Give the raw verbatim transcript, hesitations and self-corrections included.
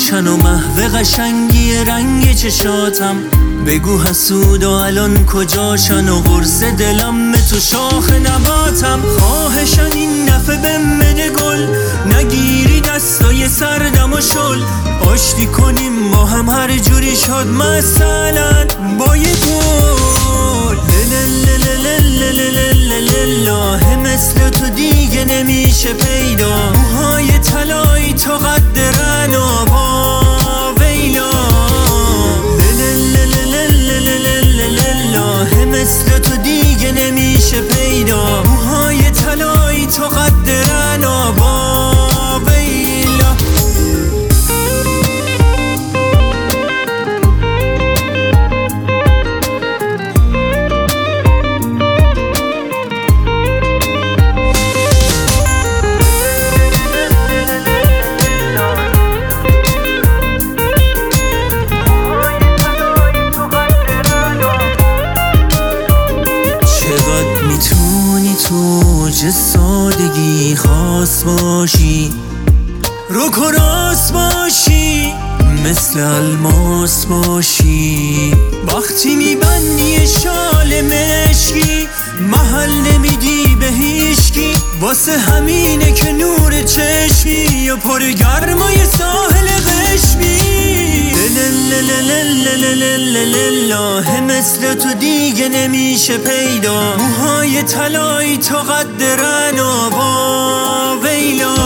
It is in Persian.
روشن و محو قشنگی رنگ چشاتم. بگو حسود و الان کجاشن و قرص دلم تو شاخ نباتم. خواهشن این دفعه بهم بده گل، نگیری دستای سردم و شل. آشتی کنیم با هم هر جوری شد، مثلا با یه گل. لله مثل تو دیگه نمیشه پیدا، موهای طلایی تو قد رنابا ویلا. لله مثل تو دیگه نمیشه پیدا، موهای طلایی تو قد رنابا ویلا. چه سادگی خاص باشی، روک و راست باشی، مثل الماس باشی. وقتی میبندی شال مشکی، محل نمیدی به هیشکی. واسه همینه که نور چشمی و پر گرمای ساحل قشمی. لله مثل تو دیگه نمیشه پیدا، موهای طلایی تو قد رنابا ویلا.